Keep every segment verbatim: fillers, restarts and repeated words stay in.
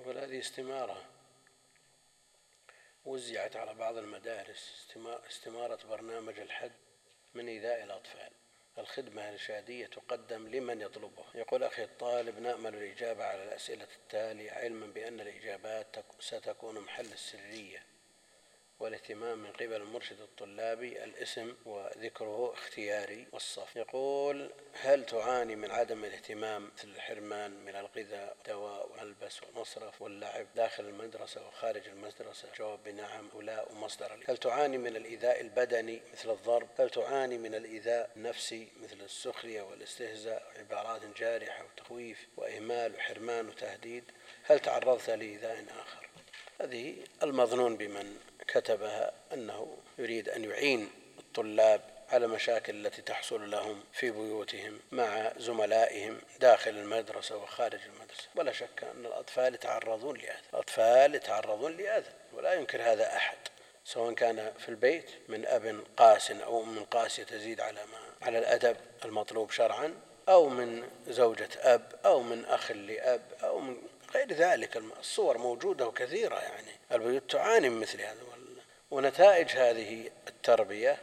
يقول هذه استمارة وزعت على بعض المدارس، استمارة برنامج الحد من إيذاء الأطفال. الخدمة الإرشادية تقدم لمن يطلبه. يقول أخي الطالب: نأمل الإجابة على الأسئلة التالية، علما بأن الإجابات ستكون محل السرية والاهتمام من قبل المرشد الطلابي. الاسم وذكره اختياري والصف. يقول: هل تعاني من عدم الاهتمام مثل الحرمان من الغذاء والدواء والملبس والمصرف واللعب داخل المدرسة وخارج المدرسة؟ جواب بنعم ولا ومصدر. هل تعاني من الإيذاء البدني مثل الضرب؟ هل تعاني من الإيذاء النفسي مثل السخرية والاستهزاء وعبارات جارحة وتخويف وإهمال وحرمان وتهديد؟ هل تعرضت لإيذاء آخر؟ هذه المظنون بمن كتبها أنه يريد أن يعين الطلاب على مشاكل التي تحصل لهم في بيوتهم مع زملائهم داخل المدرسة وخارج المدرسة. ولا شك أن الأطفال يتعرضون لأذى، الأطفال يتعرضون لأذى ولا ينكر هذا أحد، سواء كان في البيت من أب قاس أو من قاسية تزيد على ما على الأدب المطلوب شرعا، أو من زوجة أب، أو من أخ لأب، أو من غير ذلك. الصور موجودة وكثيرة، يعني البيوت تعاني من مثل هذا، ونتائج هذه التربية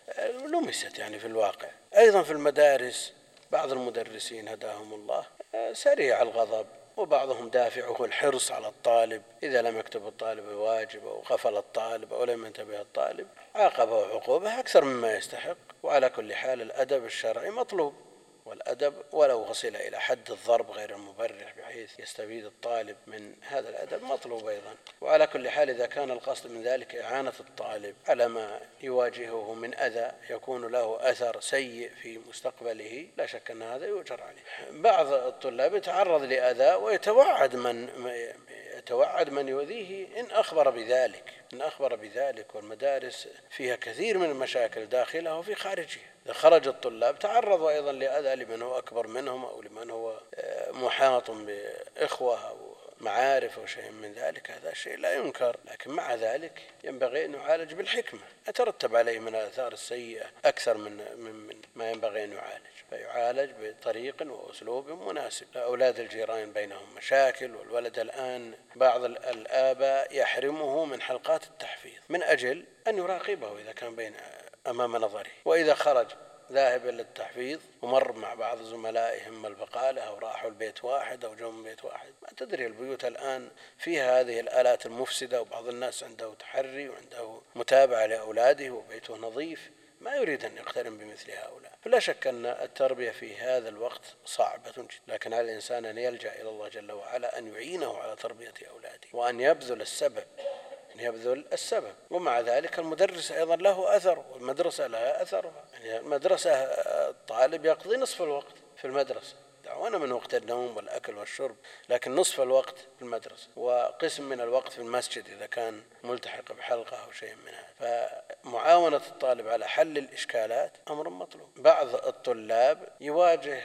لمست يعني في الواقع. أيضا في المدارس بعض المدرسين هداهم الله سريع الغضب، وبعضهم دافعه الحرص على الطالب، إذا لم يكتب الطالب الواجب أو غفل الطالب أو لم ينتبه الطالب عاقبه عقوبة أكثر مما يستحق. وعلى كل حال الأدب الشرعي مطلوب، والأدب ولو وصل إلى حد الضرب غير المبرح بحيث يستفيد الطالب من هذا الأدب مطلوب أيضا. وعلى كل حال إذا كان القصد من ذلك إعانة الطالب على ما يواجهه من أذى يكون له أثر سيء في مستقبله، لا شك أن هذا يؤجر عليه. بعض الطلاب يتعرض لأذى ويتوعد من يتوعد من يؤذيه إن أخبر بذلك إن أخبر بذلك والمدارس فيها كثير من المشاكل داخلها وفي خارجها. إذا خرج الطلاب تعرضوا أيضا لأذى لمن هو أكبر منهم أو لمن هو محاط بإخوة أو معارف أو شيء من ذلك، هذا شيء لا ينكر، لكن مع ذلك ينبغي أن يعالج بالحكمة، يترتب عليه من الآثار السيئة أكثر من, من ما ينبغي أن يعالج، فيعالج بطريق وأسلوب مناسب. أولاد الجيران بينهم مشاكل، والولد الآن بعض الآباء يحرمه من حلقات التحفيظ من أجل أن يراقبه إذا كان بين أمام نظره، وإذا خرج ذاهب إلى التحفيظ ومر مع بعض زملائهم البقالة أو راحوا البيت واحد أو جو من بيت واحد. ما تدري البيوت الآن فيها هذه الآلات المفسدة، وبعض الناس عنده تحري وعنده متابعة لأولاده وبيته نظيف، ما يريد أن يقترن بمثل هؤلاء. فلا شك أن التربية في هذا الوقت صعبة جدا، لكن على الإنسان أن يلجأ إلى الله جل وعلا أن يعينه على تربية أولاده وأن يبذل السبب يبذل السبب ومع ذلك المدرس أيضا له أثر والمدرسة لها أثر. يعني المدرسة الطالب يقضي نصف الوقت في المدرسة، دعونا من وقت النوم والأكل والشرب، لكن نصف الوقت في المدرسة وقسم من الوقت في المسجد إذا كان ملتحق بحلقة أو شيء من هذا. فمعاونة الطالب على حل الإشكالات أمر مطلوب. بعض الطلاب يواجه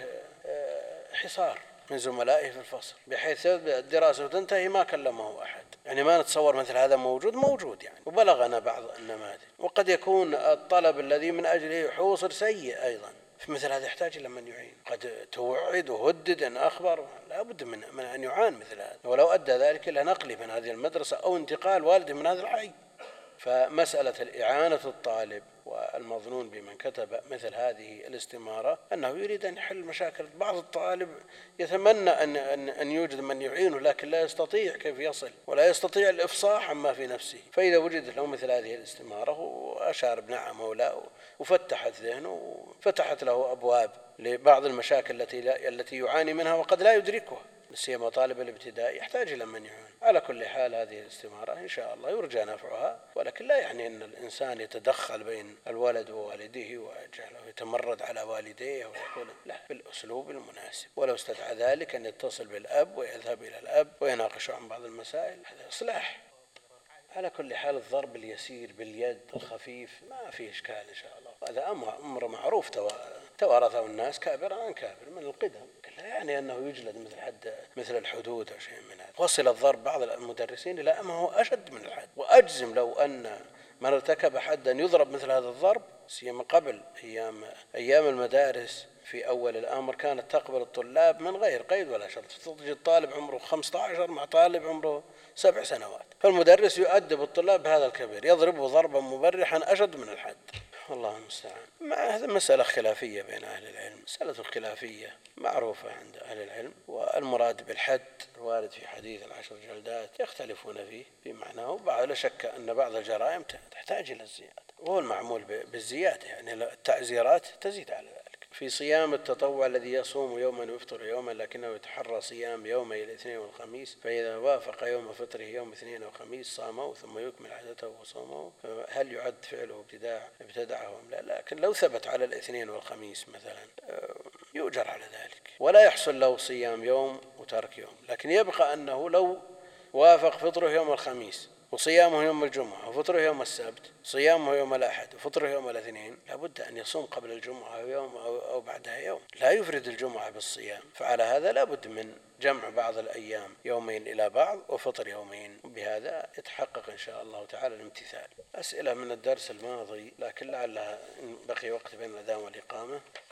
حصار من زملائه في الفصل بحيث الدراسة تنتهي ما كلمه أحد. يعني ما نتصور مثل هذا موجود موجود يعني، وبلغنا بعض النماذج. وقد يكون الطلب الذي من أجله يحوصر سيء أيضا، في مثل هذا يحتاج إلى من يعين. قد توعد وهدد أن أخبر، لا بد من, من أن يعان مثل هذا، ولو أدى ذلك إلى نقله من هذه المدرسة أو انتقال والده من هذا الحي. فمسألة الإعانة الطالب والمظنون بمن كتب مثل هذه الاستمارة أنه يريد أن يحل مشاكل. بعض الطالب يتمنى أن, أن, أن يوجد من يعينه لكن لا يستطيع كيف يصل ولا يستطيع الإفصاح عما في نفسه. فإذا وجدت له مثل هذه الاستمارة وأشار بنعم ولا وفتحت ذهنه وفتحت له أبواب لبعض المشاكل التي, التي يعاني منها وقد لا يدركها، سيما طالب الابتدائي يحتاج إلى من يعين. على كل حال هذه الاستمارة إن شاء الله يرجى نفعها، ولكن لا يعني أن الإنسان يتدخل بين الولد ووالديه ويجعله يتمرد على والديه ويقول لا، بالأسلوب المناسب. ولو استدعى ذلك أن يتصل بالأب ويذهب إلى الأب ويناقشه عن بعض المسائل، هذا إصلاح. على كل حال الضرب اليسير باليد الخفيف ما فيه إشكال إن شاء الله، هذا أمر معروف توارثه الناس كابر عن كابر من القدم، لا يعني أنه يجلد مثل حد مثل الحدود أو شيء من هذا. وصل الضرب بعض المدرسين إلى أنه هو أشد من الحد، وأجزم لو أن من ارتكب حدا يضرب مثل هذا الضرب، سيما قبل أيام أيام المدارس في أول الأمر كانت تقبل الطلاب من غير قيد ولا شرط، تجد طالب عمره خمسة عشر مع طالب عمره سبع سنوات، فالمدرس يؤدب الطلاب بهذا الكبير، يضربه ضربا مبرحا أشد من الحد. الله المستعان. مع هذه مسألة خلافية بين أهل العلم، مسألة خلافية معروفة عند أهل العلم، والمراد بالحد الوارد في حديث العشر جلدات يختلفون فيه في معناه، ولا شك أن بعض الجرائم تحتاج إلى الزيادة، وهو المعمول بالزيادة، يعني التعزيرات تزيد على ذلك. في صيام التطوع الذي يصوم يوما ويفطر يوما لكنه يتحرى صيام يومي الاثنين والخميس، فإذا وافق يوم فطره يوم اثنين وخميس صامه ثم يكمل عادته وصومه، هل يعد فعله ابتداع ابتدعه أم لا؟ لكن لو ثبت على الاثنين والخميس مثلا يؤجر على ذلك، ولا يحصل له صيام يوم وترك يوم، لكن يبقى أنه لو وافق فطره يوم الخميس وصيامه يوم الجمعة وفطره يوم السبت، صيامه يوم الأحد وفطره يوم الاثنين، لابد أن يصوم قبل الجمعة يوم أو بعدها يوم، لا يفرد الجمعة بالصيام، فعلى هذا لابد من جمع بعض الأيام يومين إلى بعض وفطر يومين، بهذا يتحقق إن شاء الله تعالى الامتثال. أسئلة من الدرس الماضي لكن لعلها إن بقي وقت بين الأذان والإقامة